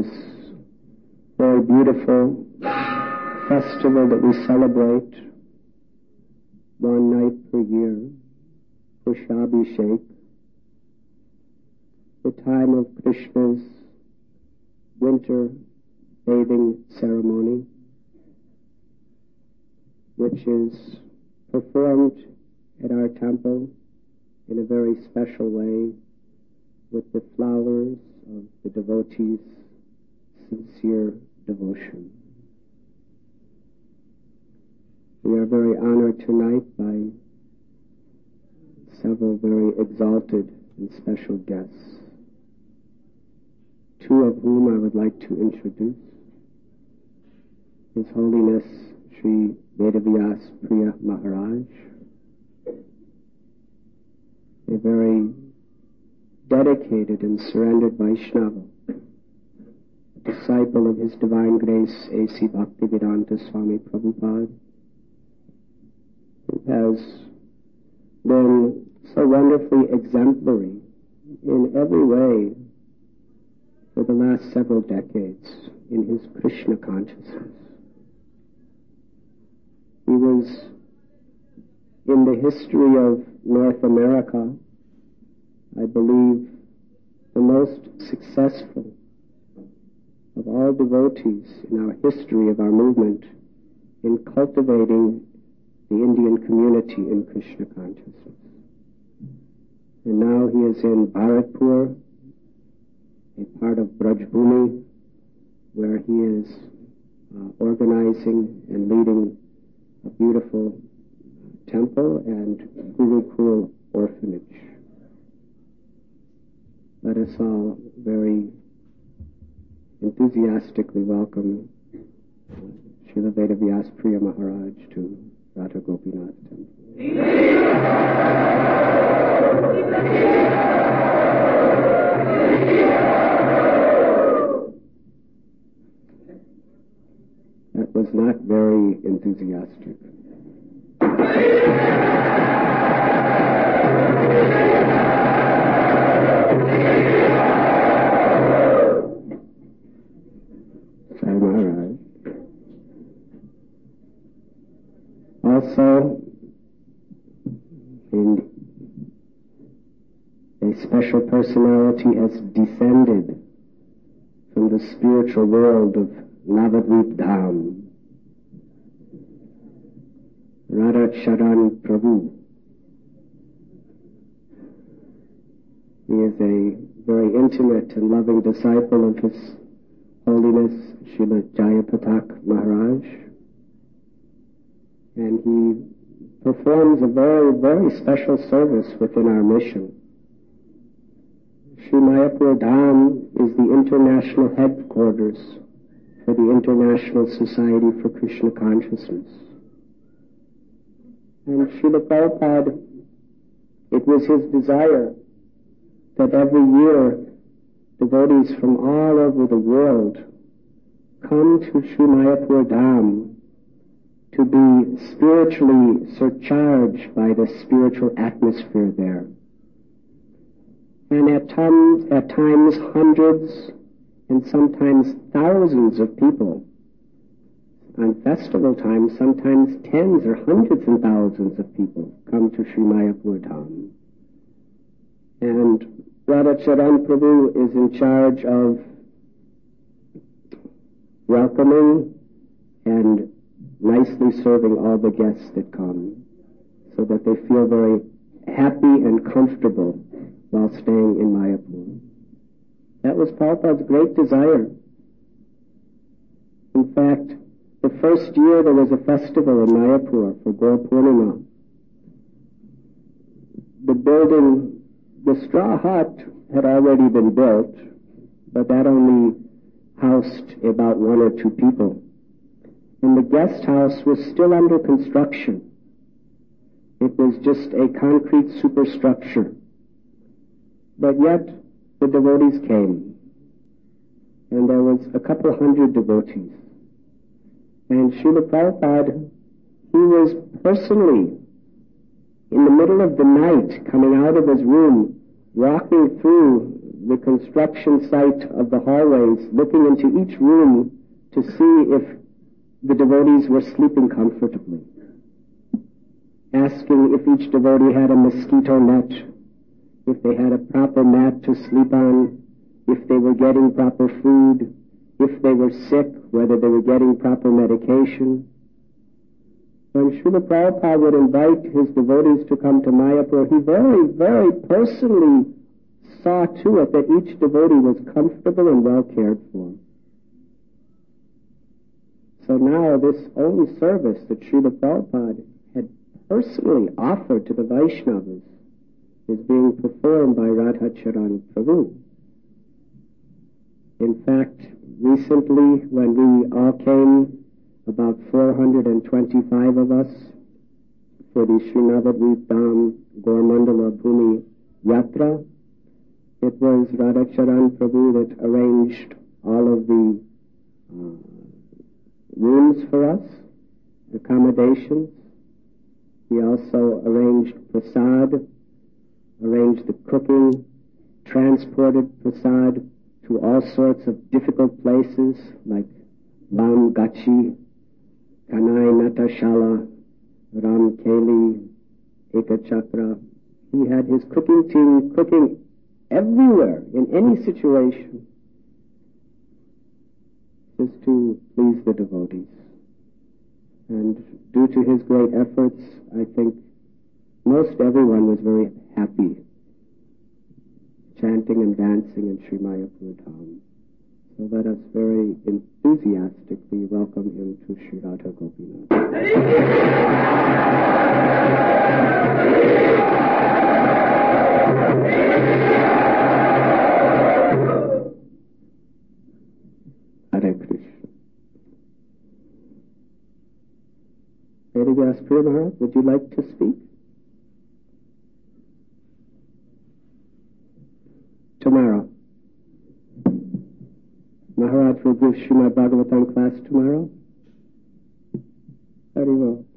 this very beautiful festival that we celebrate one night per year, Pushabhishek, the time of Krishna's winter bathing ceremony, which is performed at our temple in a very special way with the flowers of the devotees' sincere devotion. We are very honored tonight by several very exalted and special guests, two of whom I would like to introduce. His Holiness Sri Vedavyas Priya Maharaj, a very dedicated and surrendered Vaishnava, a disciple of His Divine Grace A.C. Bhaktivedanta Swami Prabhupada, who has been so wonderfully exemplary in every way for the last several decades in his Krishna consciousness. He was in the history of North America, I believe, the most successful of all devotees in our history of our movement in cultivating the Indian community in Krishna consciousness. And now he is in Bharatpur, a part of Brajbhumi, where he is organizing and leading a beautiful temple and Gurukul orphanage. Let us all very enthusiastically welcome Srila Vedavyas Priya Maharaj to Radha Gopinath Temple. That was not very enthusiastic. Also, a special personality has descended from the spiritual world of Navadvip Dham, Radhacharan Prabhu. He is a very intimate and loving disciple of His Holiness Srila Jayapatak Maharaj, and he performs a very, very special service within our mission. Sri Mayapur Dham is the international headquarters for the International Society for Krishna Consciousness. And Srila Prabhupada, it was his desire that every year devotees from all over the world come to Sri Mayapur Dham to be spiritually surcharged by the spiritual atmosphere there. And at times hundreds and sometimes thousands of people. On festival time, sometimes tens or hundreds and thousands of people come to Sri Mayapur Dham. And Radhacharan Prabhu is in charge of welcoming and nicely serving all the guests that come, so that they feel very happy and comfortable while staying in Mayapur. That was Prabhupada's great desire. In fact, the first year there was a festival in Mayapur for Gaur Purnima. The building, the straw hut had already been built, but that only housed about one or two people. And the guest house was still under construction. It was just a concrete superstructure. But yet, the devotees came. And there was a couple hundred devotees. And Srila Prabhupada, he was personally, in the middle of the night, coming out of his room, walking through the construction site of the hallways, looking into each room to see if the devotees were sleeping comfortably, asking if each devotee had a mosquito net, if they had a proper mat to sleep on, if they were getting proper food, if they were sick, whether they were getting proper medication. When Srila Prabhupada would invite his devotees to come to Mayapur, he very, very personally saw to it that each devotee was comfortable and well cared for. So now this own service that Srila Prabhupada had personally offered to the Vaishnavas is being performed by Radhacharan Prabhu. In fact, recently when we all came, about 425 of us, for the Srinavadvip Dham Gaur-Mandala Bhumi Yatra, it was Radhacharan Prabhu that arranged all of the rooms for us, accommodations. He also arranged prasad, arranged the cooking, transported prasad to all sorts of difficult places like Ram Gachi, Kanai Natashala, Ram Keli, Ekachakra. He had his cooking team cooking everywhere, in any situation, just to please the devotees. And due to his great efforts, I think most everyone was very happy chanting and dancing in Sri Mayapur Dham. So let us very enthusiastically welcome him to Sri Radha Gopinath. Hare Krishna. Lady Vyaspriya Maharaj, would you like to speak? Tomorrow. Maharaj will give Srimad Bhagavatam class tomorrow. Very well.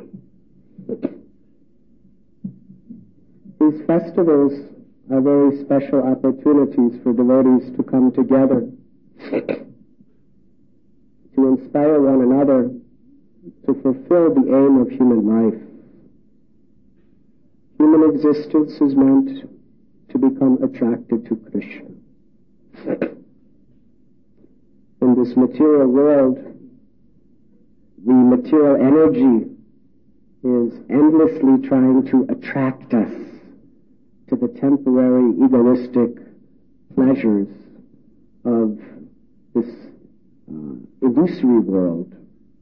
These festivals are very special opportunities for devotees to come together, to inspire one another to fulfill the aim of human life. Human existence is meant to become attracted to Krishna. In this material world, the material energy is endlessly trying to attract us to the temporary egoistic pleasures of this illusory world.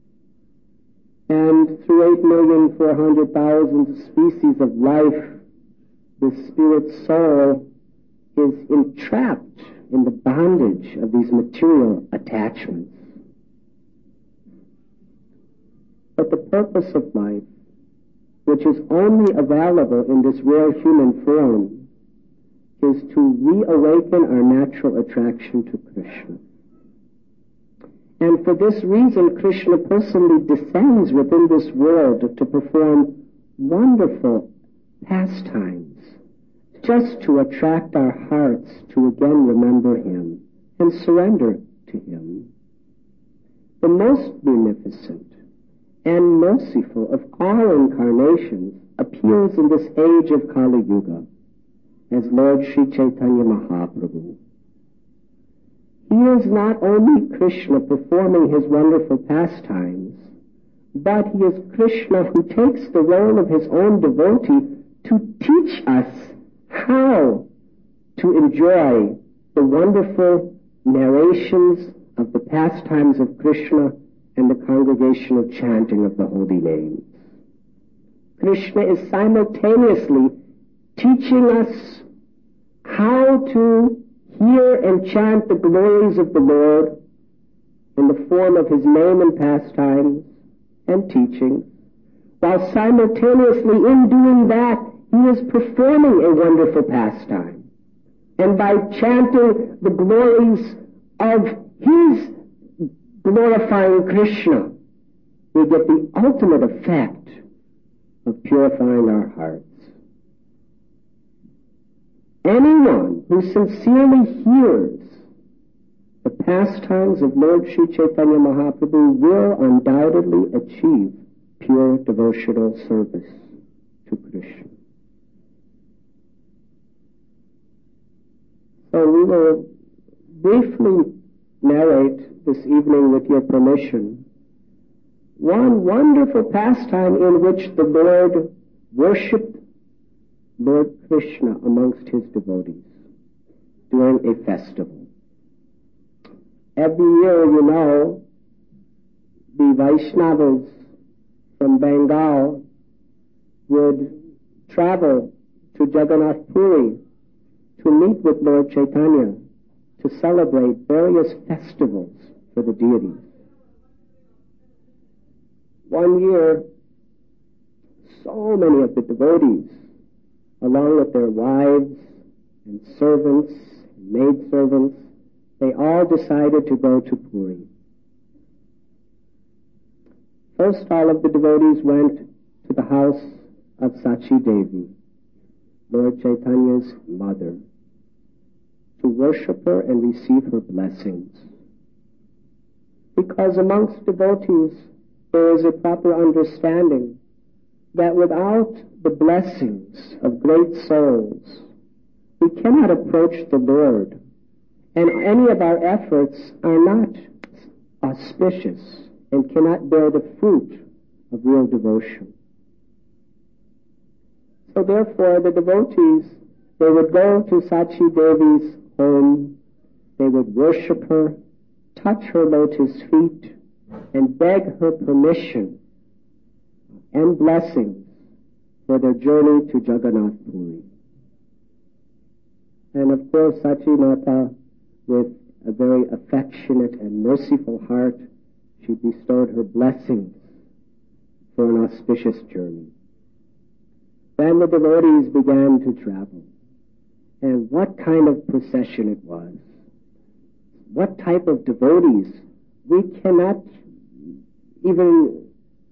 And through 8,400,000 species of life, the spirit soul is entrapped in the bondage of these material attachments. But the purpose of life, which is only available in this rare human form, is to reawaken our natural attraction to Krishna. And for this reason, Krishna personally descends within this world to perform wonderful pastimes, just to attract our hearts to again remember Him and surrender to Him. The most beneficent and merciful of all incarnations appears in this age of Kali Yuga as Lord Sri Chaitanya Mahaprabhu. He is not only Krishna performing his wonderful pastimes, but he is Krishna who takes the role of his own devotee to teach us how to enjoy the wonderful narrations of the pastimes of Krishna and the congregational chanting of the holy names. Krishna is simultaneously teaching us how to hear and chant the glories of the Lord in the form of his name and pastimes and teachings, while simultaneously in doing that, he is performing a wonderful pastime. And by chanting the glories of his glorifying Krishna, we get the ultimate effect of purifying our hearts. anyone who sincerely hears the pastimes of Lord Sri Chaitanya Mahaprabhu will undoubtedly achieve pure devotional service to Krishna. So we will briefly narrate this evening, with your permission, one wonderful pastime in which the Lord worshipped Lord Krishna amongst his devotees during a festival. Every year, you know, the Vaishnavas from Bengal would travel to Jagannath Puri to meet with Lord Chaitanya to celebrate various festivals for the deities. One year, so many of the devotees, along with their wives and servants, and maidservants, they all decided to go to Puri. First, all of the devotees went to the house of Sachi Devi, Lord Chaitanya's mother, to worship her and receive her blessings. Because amongst devotees there is a proper understanding that without the blessings of great souls, we cannot approach the Lord, and any of our efforts are not auspicious and cannot bear the fruit of real devotion. So therefore, the devotees, they would go to Sachi Devi's home, they would worship her, touch her lotus feet, and beg her permission and blessings for their journey to Jagannath Puri. And of course, Sachi Mata, with a very affectionate and merciful heart, she bestowed her blessings for an auspicious journey. Then the devotees began to travel. And what kind of procession it was. What type of devotees. We cannot even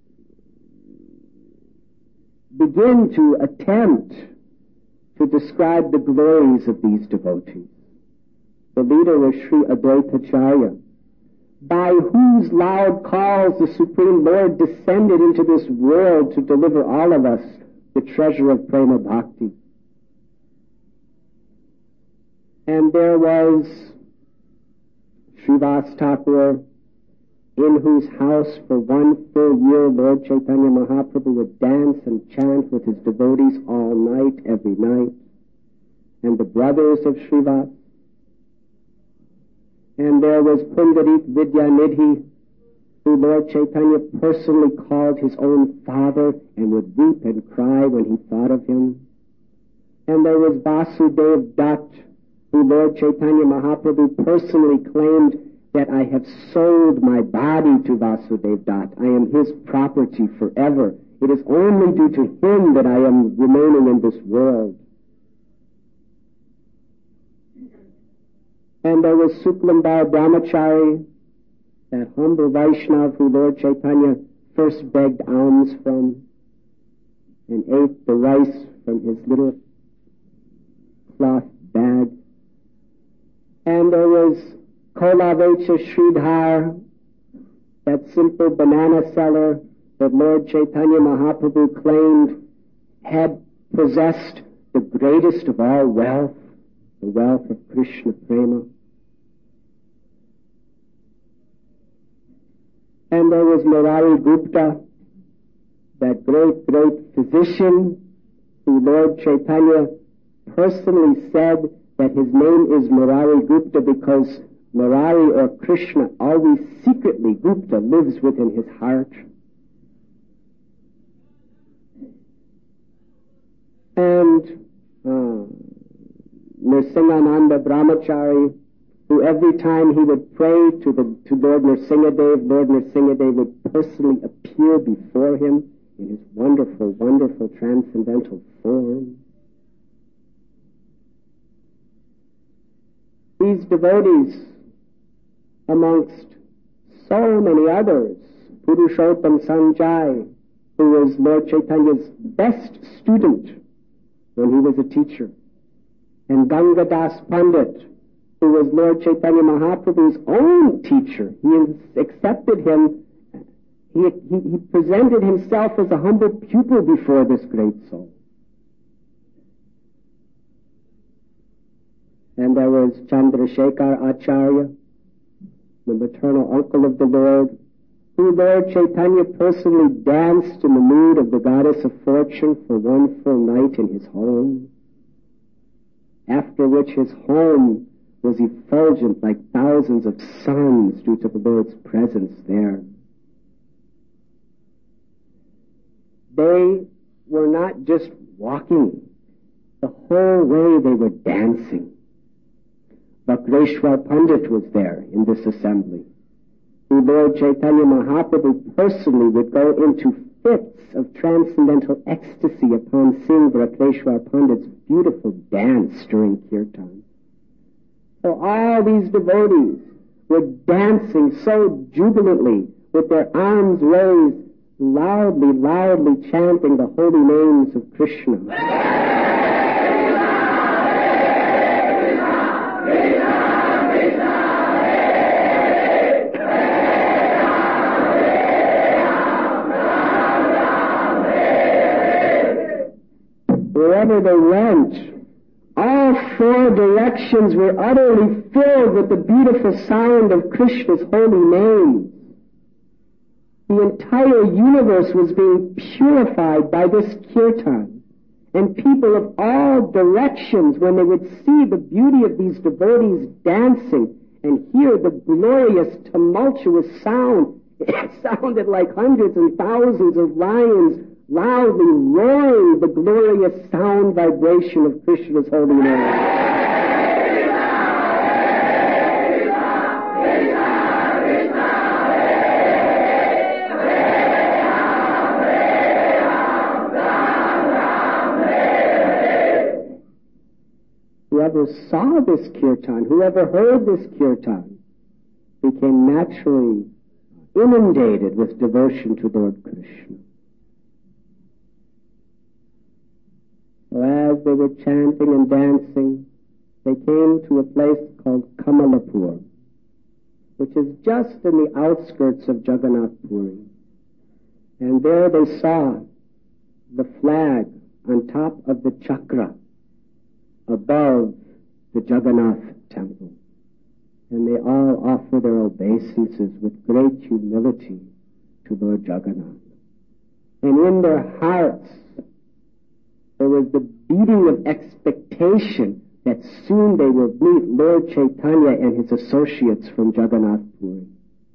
begin to attempt to describe the glories of these devotees. The leader was Sri Advaitacharya, by whose loud calls the Supreme Lord descended into this world to deliver all of us the treasure of Prema Bhakti. And there was Srivas Thakur, in whose house for one full year Lord Chaitanya Mahaprabhu would dance and chant with his devotees all night, every night. And the brothers of Srivas. And there was Pundarik Vidyanidhi, who Lord Chaitanya personally called his own father and would weep and cry when he thought of him. And there was Vasudev Dutt, who Lord Chaitanya Mahaprabhu personally claimed that I have sold my body to Vasudev Dutt. I am his property forever. It is only due to him that I am remaining in this world. And there was Suklambar Brahmachari, that humble Vaishnav who Lord Chaitanya first begged alms from and ate the rice from his little cloth bag. And there was Kolavecha Sridhar, that simple banana seller that Lord Chaitanya Mahaprabhu claimed had possessed the greatest of all wealth, the wealth of Krishna Prema. And there was Murari Gupta, that great physician who Lord Chaitanya personally said that his name is Murari Gupta because Murari or Krishna always secretly, Gupta, lives within his heart. And Nrsimhananda Brahmachari, who every time he would pray to Lord Nrsimhadev, Lord Nrsimhadev would personally appear before him in his wonderful, wonderful transcendental form. These devotees, amongst so many others, Purushottam Sanjay, who was Lord Chaitanya's best student when he was a teacher, And Gangadas Pandit, who was Lord Chaitanya Mahaprabhu's own teacher, he accepted him. He presented himself as a humble pupil before this great soul. And there was Chandrasekhar Acharya, the maternal uncle of the Lord, who Lord Chaitanya personally danced in the mood of the goddess of fortune for one full night in his home, after which his home was effulgent like thousands of suns due to the Lord's presence there. They were not just walking. The whole way they were dancing. Vakreshwar Pandit was there in this assembly, who Lord Chaitanya Mahaprabhu personally would go into fits of transcendental ecstasy upon seeing Vakreshwar Pandit's beautiful dance during kirtan. So all these devotees were dancing so jubilantly with their arms raised, loudly chanting the holy names of Krishna. Wherever they went, all four directions were utterly filled with the beautiful sound of Krishna's holy names. The entire universe was being purified by this kirtan. And people of all directions, when they would see the beauty of these devotees dancing and hear the glorious, tumultuous sound, it sounded like hundreds and thousands of lions loudly roaring the glorious sound vibration of Krishna's holy name. Whoever saw this kirtan, whoever heard this kirtan, became naturally inundated with devotion to Lord Krishna. So as they were chanting and dancing, they came to a place called Kamalapur, which is just in the outskirts of Jagannath Puri. And there they saw the flag on top of the chakra above the Jagannath temple. And they all offer their obeisances with great humility to Lord Jagannath. And in their hearts, there was the beating of expectation that soon they would meet Lord Chaitanya and his associates from Jagannath Puri.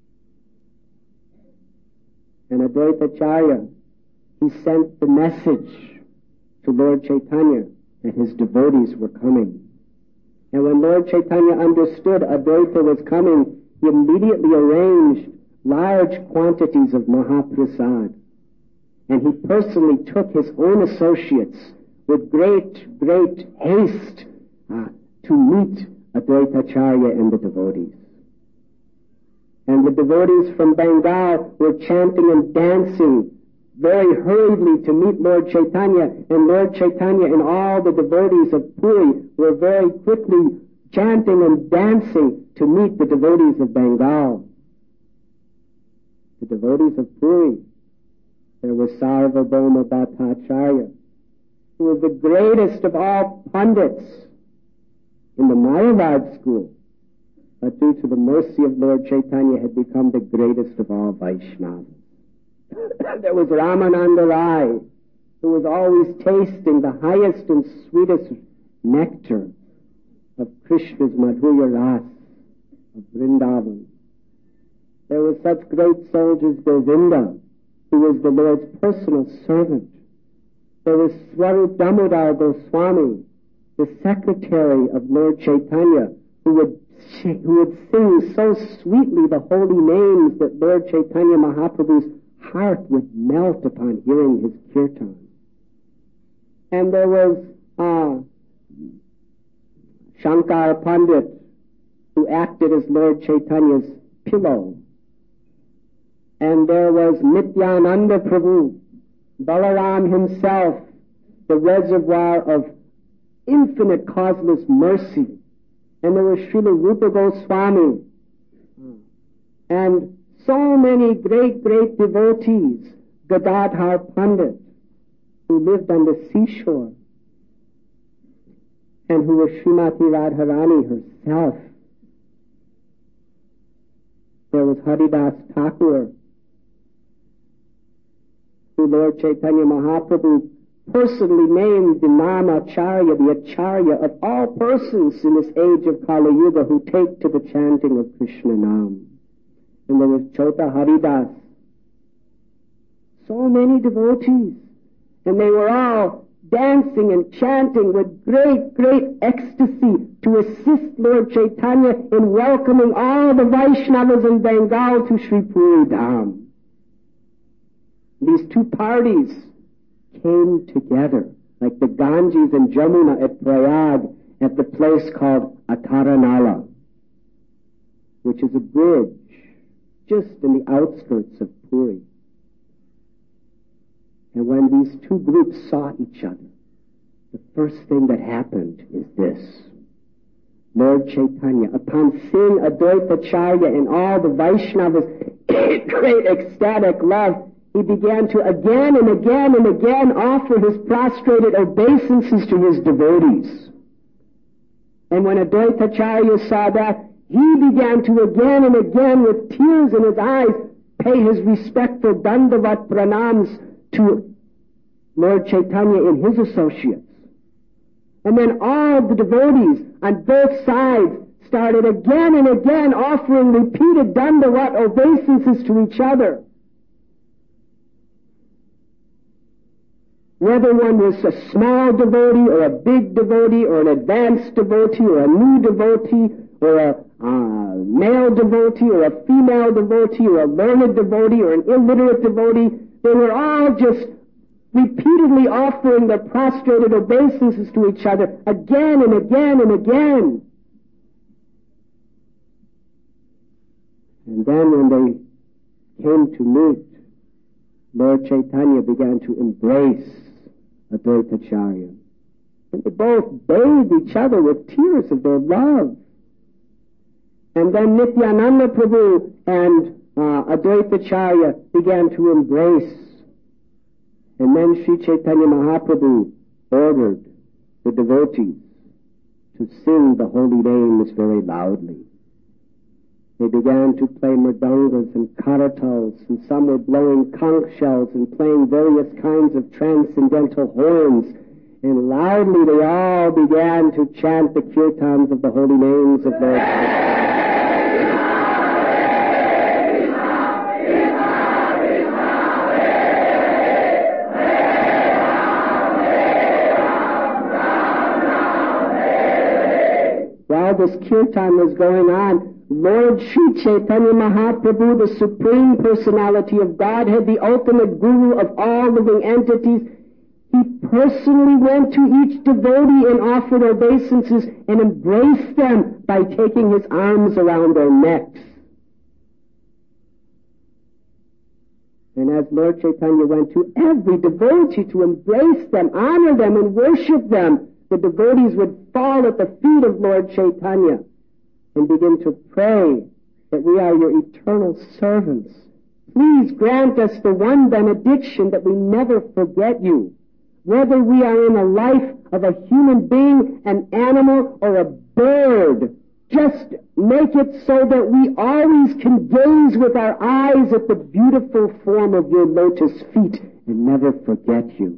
And Advaitacharya, he sent the message to Lord Chaitanya that his devotees were coming. And when Lord Chaitanya understood Advaita was coming, he immediately arranged large quantities of Mahaprasad. And he personally took his own associates with great haste to meet Advaitacharya and the devotees. And the devotees from Bengal were chanting and dancing very hurriedly to meet Lord Chaitanya, and Lord Chaitanya and all the devotees of Puri were very quickly chanting and dancing to meet the devotees of Bengal. The devotees of Puri, there was Sarvabhauma Bhattacharya, who was the greatest of all pundits in the Mayavad school, but due to the mercy of Lord Chaitanya had become the greatest of all Vaishnavas. There was Ramananda Rai, who was always tasting the highest and sweetest nectar of Krishna's Madhurya Ras, of Vrindavan. There were such great soldiers, Govinda, who was the Lord's personal servant. There was Swarup Damodar Goswami, the secretary of Lord Chaitanya, who would sing so sweetly the holy names that Lord Chaitanya Mahaprabhu's heart would melt upon hearing his kirtan. And there was Shankar Pandit, who acted as Lord Chaitanya's pillow. And there was Nityananda Prabhu, Balaram himself, the reservoir of infinite causeless mercy. And there was Srila Rupa Goswami. And so many great, great devotees, Gadadhar Pandit, who lived on the seashore, and who was Srimati Radharani herself. There was Haridas Thakur, who Lord Chaitanya Mahaprabhu personally named the Namacharya, the Acharya of all persons in this age of Kali Yuga who take to the chanting of Krishna Nam. And there was Chota Haridas. So many devotees. And they were all dancing and chanting with great, great ecstasy to assist Lord Chaitanya in welcoming all the Vaishnavas in Bengal to Sri Puri Dham. These two parties came together, like the Ganges and Jamuna at Prayag, at the place called Ataranala, which is a bridge just in the outskirts of Puri. And when these two groups saw each other, the first thing that happened is this. Lord Chaitanya, upon seeing Advaitacharya and all the Vaishnavas in great ecstatic love, he began to again and again and again offer his prostrated obeisances to his devotees. And when Advaitacharya saw that, he began to again and again, with tears in his eyes, pay his respectful dandavat pranams to Lord Chaitanya and his associates. And then all the devotees on both sides started again and again offering repeated dandavat obeisances to each other. Whether one was a small devotee or a big devotee or an advanced devotee or a new devotee or a male devotee or a female devotee or a learned devotee or an illiterate devotee, they were all just repeatedly offering their prostrated obeisances to each other again and again and again. And then when they came to meet, Lord Chaitanya began to embrace Advaitacharya. And they both bathed each other with tears of their love. And then Nityananda Prabhu and Advaitacharya began to embrace. And then Sri Chaitanya Mahaprabhu ordered the devotees to sing the holy names very loudly. They began to play mridangas and karatals, and some were blowing conch shells and playing various kinds of transcendental horns. And loudly they all began to chant the kirtans of the holy names of Lord Chaitanya. While this kirtan was going on, Lord Sri Chaitanya Mahaprabhu, the Supreme Personality of Godhead, the ultimate Guru of all living entities, he personally went to each devotee and offered obeisances and embraced them by taking his arms around their necks. And as Lord Chaitanya went to every devotee to embrace them, honor them, and worship them, the devotees would fall at the feet of Lord Chaitanya and begin to pray that we are your eternal servants. Please grant us the one benediction that we never forget you. Whether we are in a life of a human being, an animal, or a bird, just make it so that we always can gaze with our eyes at the beautiful form of your lotus feet and never forget you.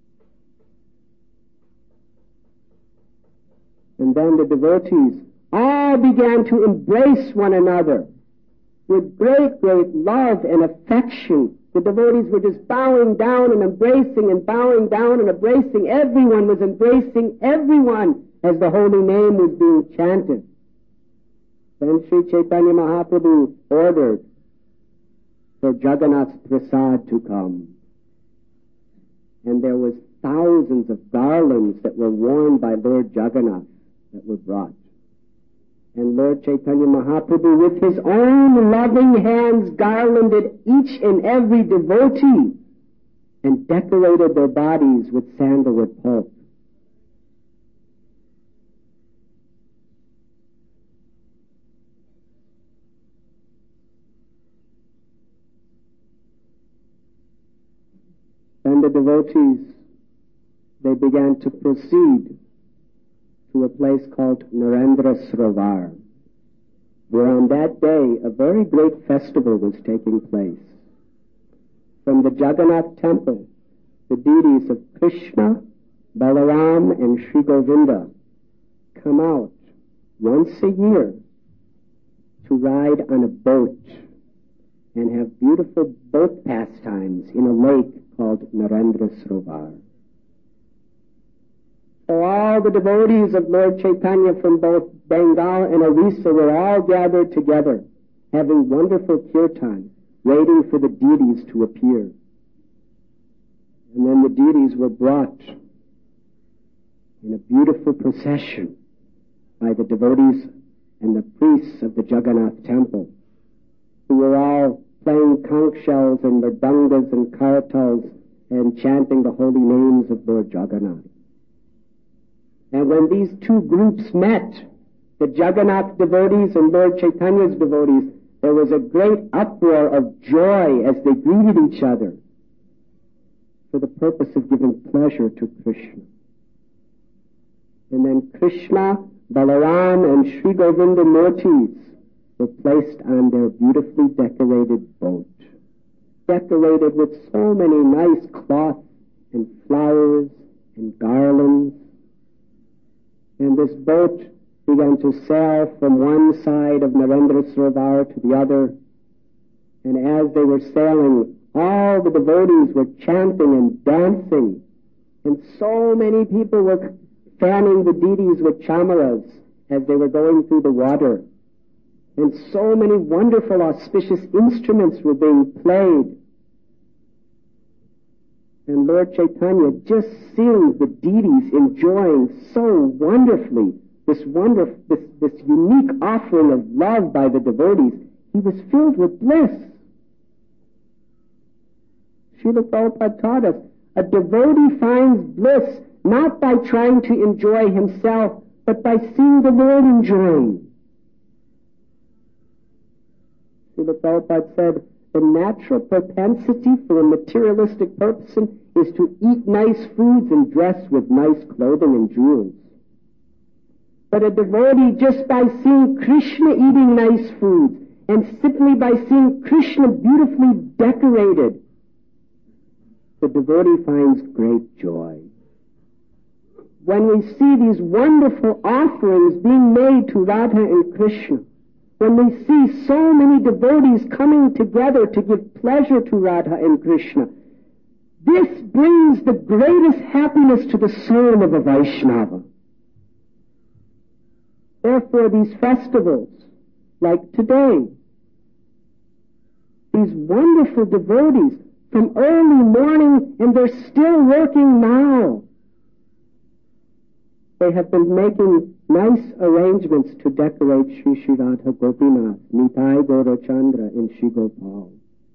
And then the devotees all began to embrace one another with great, great love and affection. The devotees were just bowing down and embracing and bowing down and embracing. Everyone was embracing everyone as the holy name was being chanted. Then Sri Chaitanya Mahaprabhu ordered for Jagannath Prasad to come. And there was thousands of garlands that were worn by Lord Jagannath that were brought. And Lord Chaitanya Mahaprabhu, with his own loving hands, garlanded each and every devotee and decorated their bodies with sandalwood pulp. the devotees, they began to proceed to a place called Narendra Sarovar, where on that day a very great festival was taking place. From the Jagannath temple, the deities of Krishna, Balaram, and Sri Govinda come out once a year to ride on a boat and have beautiful boat pastimes in a lake called Narendra Sarovar. So all the devotees of Lord Chaitanya from both Bengal and Orissa were all gathered together, having wonderful kirtan, waiting for the deities to appear. And then the deities were brought in a beautiful procession by the devotees and the priests of the Jagannath temple, who were all playing conch shells and mridangas and kartals and chanting the holy names of Lord Jagannath. And when these two groups met, the Jagannath devotees and Lord Chaitanya's devotees, there was a great uproar of joy as they greeted each other for the purpose of giving pleasure to Krishna. And then Krishna, Balaram, and Sri Govinda Murtis were placed on their beautifully decorated boat, decorated with so many nice cloths and flowers and garlands. And this boat began to sail from one side of Narendra Sarovar to the other. And as they were sailing, all the devotees were chanting and dancing. And so many people were fanning the deities with chamaras as they were going through the water. And so many wonderful auspicious instruments were being played. And Lord Chaitanya, just seeing the deities enjoying so wonderfully this unique offering of love by the devotees, he was filled with bliss. Srila Prabhupada taught us, a devotee finds bliss not by trying to enjoy himself, but by seeing the Lord enjoying. Srila Prabhupada said, the natural propensity for a materialistic person is to eat nice foods and dress with nice clothing and jewels. But a devotee, just by seeing Krishna eating nice foods and simply by seeing Krishna beautifully decorated, the devotee finds great joy. When we see these wonderful offerings being made to Radha and Krishna, when we see so many devotees coming together to give pleasure to Radha and Krishna, this brings the greatest happiness to the soul of a Vaishnava. Therefore, these festivals, like today, these wonderful devotees from early morning, and they're still working now. They have been making nice arrangements to decorate Sri Sri Radha Gopinath, Nitai Gaurachandra, and Sri Gopal.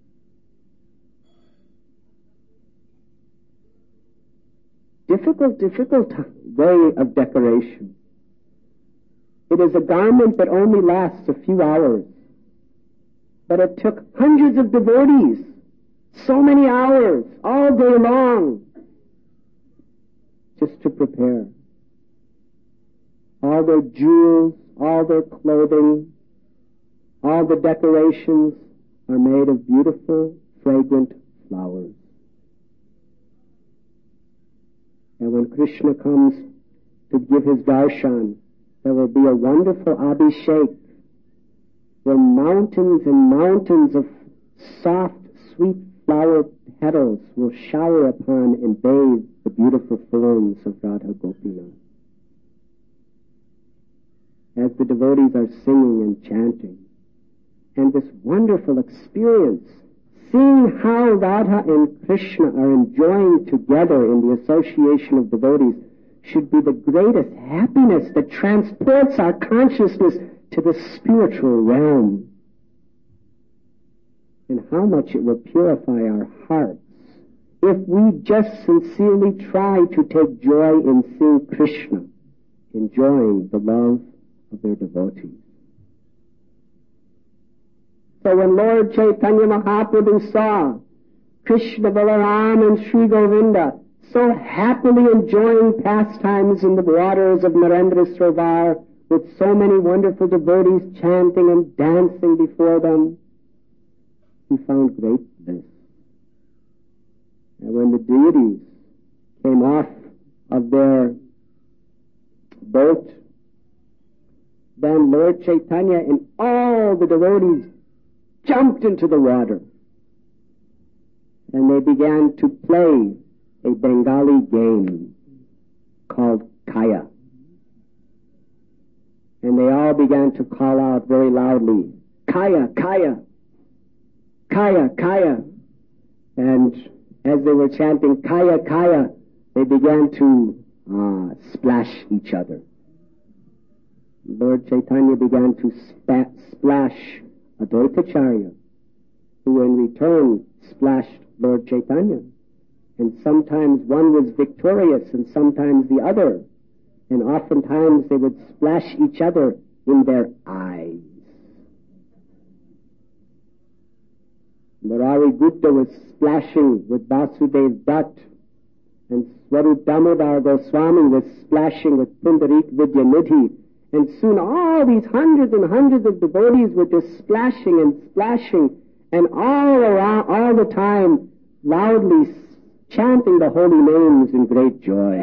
Difficult way of decoration. It is a garment that only lasts a few hours. But it took hundreds of devotees, so many hours, all day long, just to prepare. All their jewels, all their clothing, all the decorations are made of beautiful, fragrant flowers. And when Krishna comes to give his darshan, there will be a wonderful abhishek where mountains and mountains of soft, sweet flower petals will shower upon and bathe the beautiful forms of Radha Gopinath. As the devotees are singing and chanting, and this wonderful experience, seeing how Radha and Krishna are enjoying together in the association of devotees, should be the greatest happiness that transports our consciousness to the spiritual realm. And how much it will purify our hearts if we just sincerely try to take joy in seeing Krishna enjoying the love of their devotees. So when Lord Chaitanya Mahaprabhu saw Krishna, Balaram, and Sri Govinda, so happily enjoying pastimes in the waters of Narendra Sarovar, with so many wonderful devotees chanting and dancing before them, he found great bliss. And when the deities came off of their boat, then Lord Chaitanya and all the devotees jumped into the water, and they began to play a Bengali game called Kaya. And they all began to call out very loudly, Kaya, Kaya, Kaya, Kaya. And as they were chanting Kaya, Kaya, they began to splash each other. Lord Chaitanya began to splash Advaitacharya, who in return splashed Lord Chaitanya. And sometimes one was victorious and sometimes the other. And oftentimes they would splash each other in their eyes. Murari Gupta was splashing with Vasudev Dutt, and Swarup Damodar Goswami was splashing with Pundarik Vidyanidhi. And soon all these hundreds and hundreds of devotees were just splashing and splashing, and all around, all the time, loudly chanting the holy names in great joy.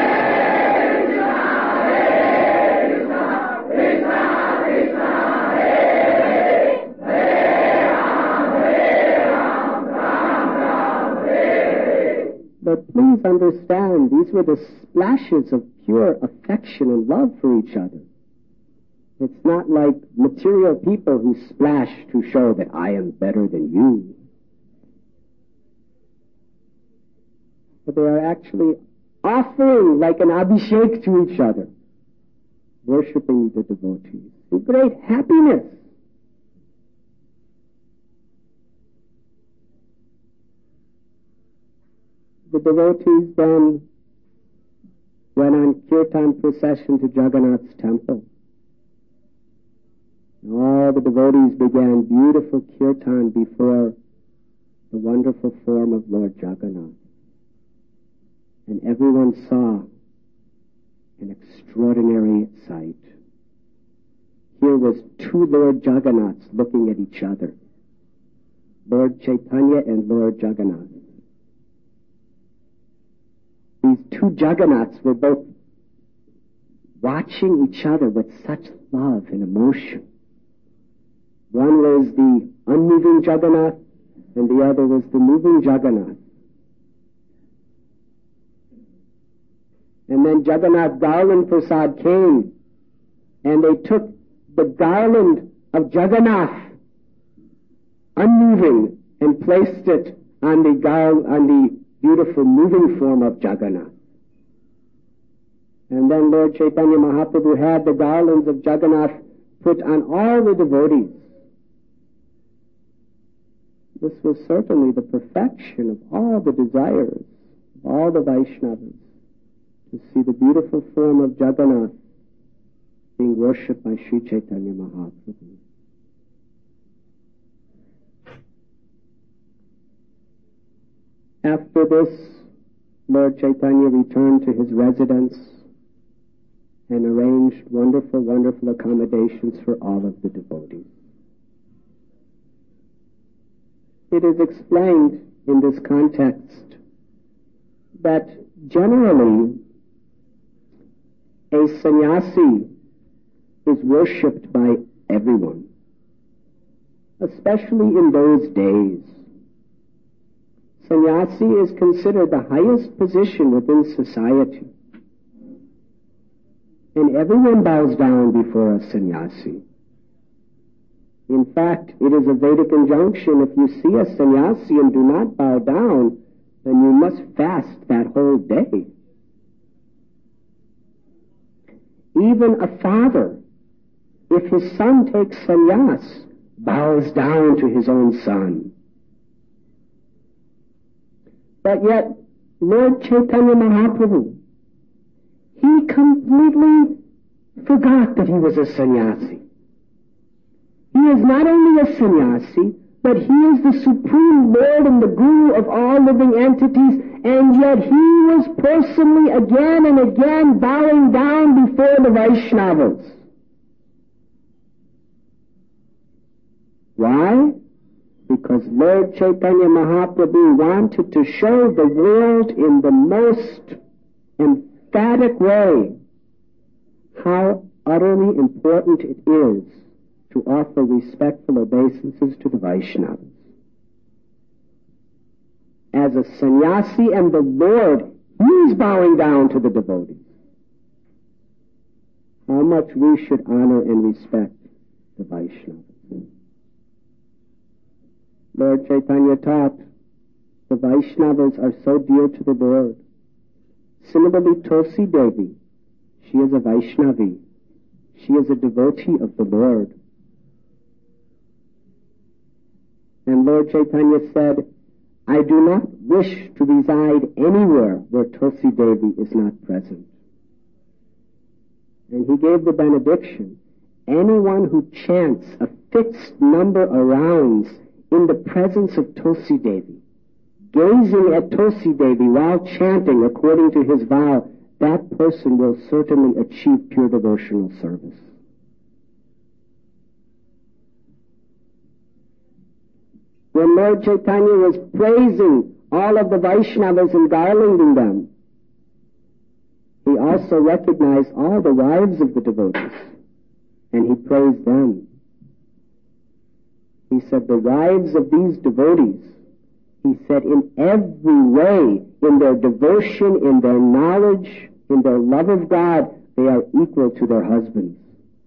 But please understand, these were the splashes of pure affection and love for each other. It's not like material people who splash to show that I am better than you. But they are actually offering like an abhishek to each other, worshipping the devotees in great happiness. The devotees then went on kirtan procession to Jagannath's temple. And all the devotees began beautiful kirtan before the wonderful form of Lord Jagannath. And everyone saw an extraordinary sight. Here was two Lord Jagannaths looking at each other, Lord Chaitanya and Lord Jagannath. These two Jagannaths were both watching each other with such love and emotion. One was the unmoving Jagannath, and the other was the moving Jagannath. And then Jagannath Garland Prasad came, and they took the garland of Jagannath, unmoving, and placed it on the beautiful moving form of Jagannath. And then Lord Chaitanya Mahaprabhu had the garlands of Jagannath put on all the devotees. This was certainly the perfection of all the desires of all the Vaishnavas, to see the beautiful form of Jagannath being worshipped by Sri Chaitanya Mahaprabhu. After this, Lord Chaitanya returned to his residence and arranged wonderful, wonderful accommodations for all of the devotees. It is explained in this context that generally a sannyasi is worshipped by everyone, especially in those days. Sannyasi is considered the highest position within society, and everyone bows down before a sannyasi. In fact, it is a Vedic injunction, if you see a sannyasi and do not bow down, then you must fast that whole day. Even a father, if his son takes sannyas, bows down to his own son. But yet, Lord Chaitanya Mahaprabhu, he completely forgot that he was a sannyasi. He is not only a sannyasi, that he is the supreme Lord and the Guru of all living entities, and yet he was personally again and again bowing down before the Vaishnavas. Why? Because Lord Chaitanya Mahaprabhu wanted to show the world in the most emphatic way how utterly important it is to offer respectful obeisances to the Vaishnavas. As a sannyasi and the Lord, he is bowing down to the devotees. How much we should honor and respect the Vaishnavas. Lord Chaitanya taught the Vaishnavas are so dear to the Lord. Similarly, Tulsi Devi, she is a Vaishnavi. She is a devotee of the Lord. And Lord Chaitanya said, I do not wish to reside anywhere where Tulsi Devi is not present. And he gave the benediction, anyone who chants a fixed number of rounds in the presence of Tulsi Devi, gazing at Tulsi Devi while chanting according to his vow, that person will certainly achieve pure devotional service. When Lord Chaitanya was praising all of the Vaishnavas and garlanding them, he also recognized all the wives of the devotees, and he praised them. He said, the wives of these devotees, he said, in every way, in their devotion, in their knowledge, in their love of God, they are equal to their husbands.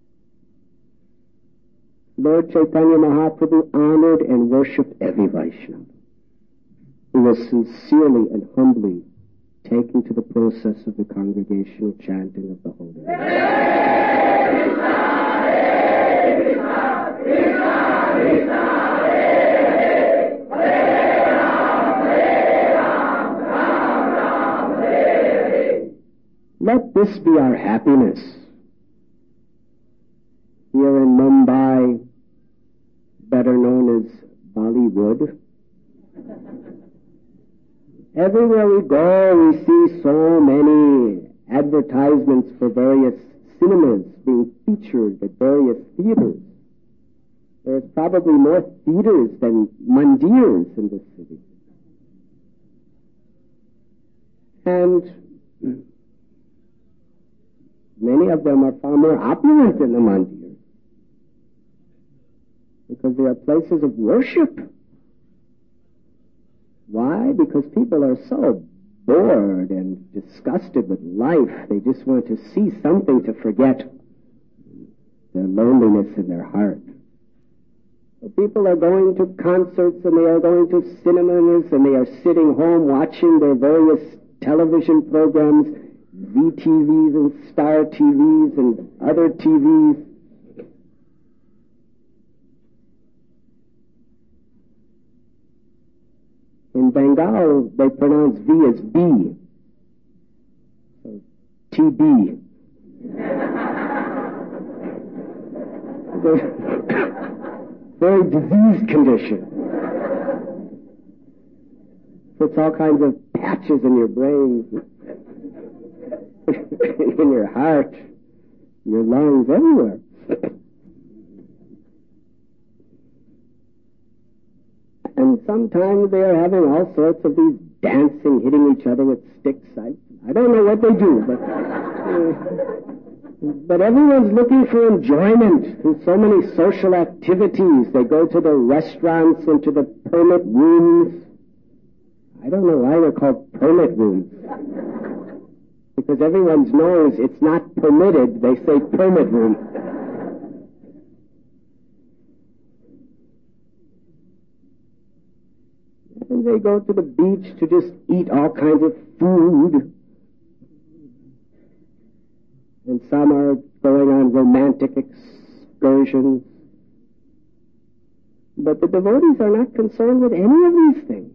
Lord Chaitanya Mahaprabhu honored and worshipped every Vaishnava who was sincerely and humbly taken to the process of the congregational chanting of the Holy Name. Let this be our happiness. Here in Mumbai, better known as Bollywood, everywhere we go, we see so many advertisements for various cinemas being featured at various theaters. There's probably more theaters than mandirs in this city. And many of them are far more opulent than the mandirs, because they are places of worship. Why? Because people are so bored and disgusted with life. They just want to see something to forget their loneliness in their heart. So people are going to concerts, and they are going to cinemas, and they are sitting home watching their various television programs, VTVs and Star TVs and other TVs. In Bengal, they pronounce V as B. So, TB. Very diseased condition. Puts all kinds of patches in your brain, in your heart, in your lungs, everywhere. And sometimes they are having all sorts of these dancing, hitting each other with sticks. I don't know what they do, but everyone's looking for enjoyment through so many social activities. They go to the restaurants and to the permit rooms. I don't know why they're called permit rooms. Because everyone knows it's not permitted, they say permit room. And they go to the beach to just eat all kinds of food. And some are going on romantic excursions. But the devotees are not concerned with any of these things.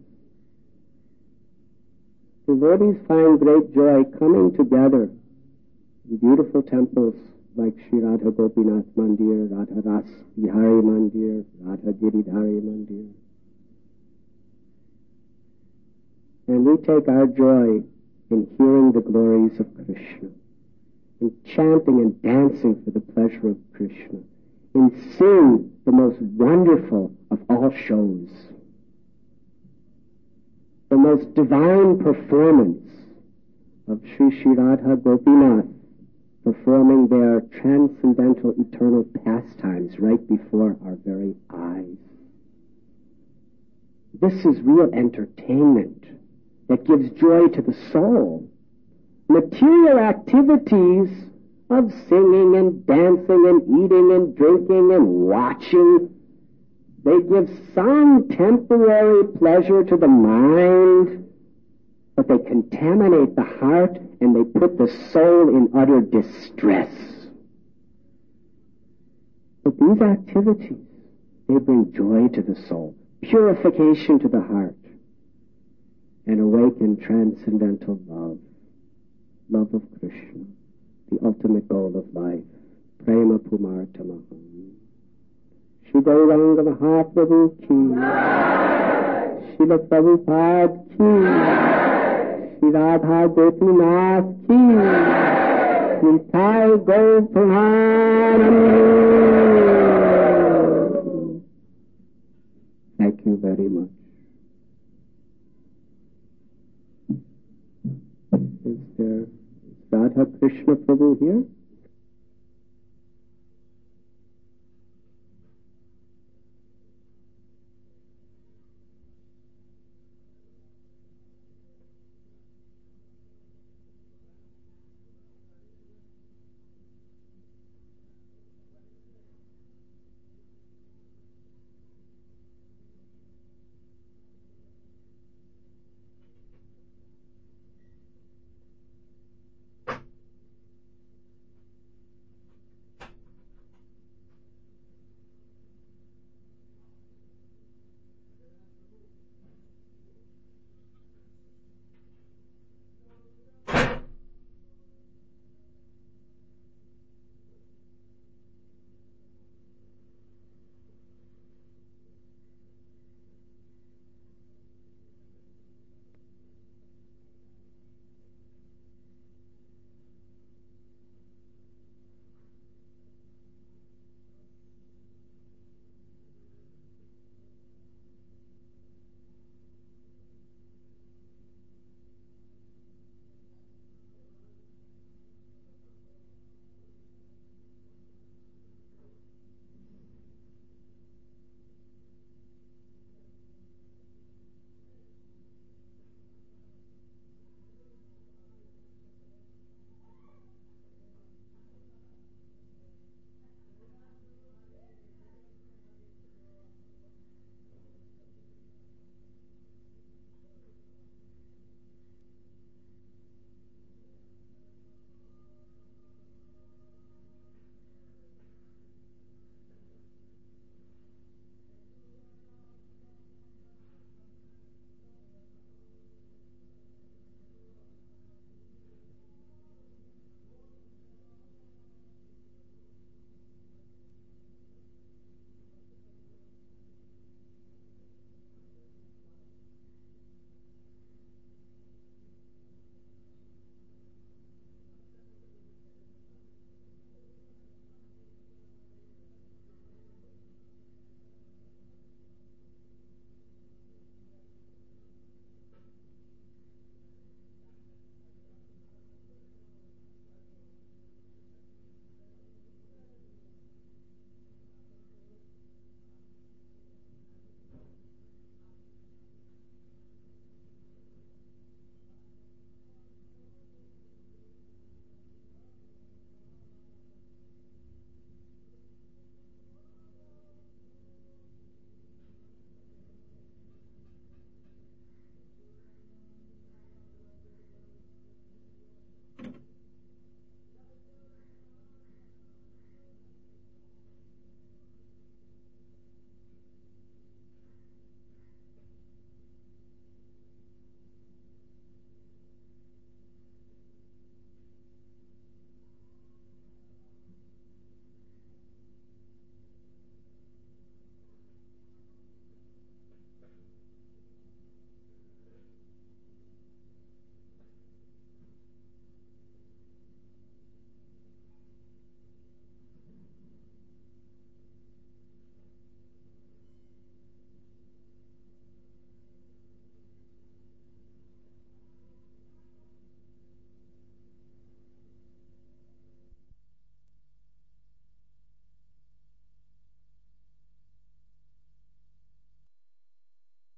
Devotees find great joy coming together in beautiful temples like Shri Radha Gopinath Mandir, Radha Ras Bihari Mandir, Radha Giridhari Mandir. And we take our joy in hearing the glories of Krishna, in chanting and dancing for the pleasure of Krishna, in seeing the most wonderful of all shows, the most divine performance of Sri Sri Radha Gopinath performing their transcendental eternal pastimes right before our very eyes. This is real entertainment that gives joy to the soul. Material activities of singing and dancing and eating and drinking and watching, they give some temporary pleasure to the mind, but they contaminate the heart and they put the soul in utter distress. But these activities, they bring joy to the soul, purification to the heart, and awaken transcendental love, love of Krishna, the ultimate goal of life. Prema Pumartamaham. Shri Gauranga Mahaprabhu ki, Srila Prabhupada ki, Shri Radha Gopinath ki, Nitai Gaur Pramanam. Thank you very much. Is Radha Krishna Prabhu here?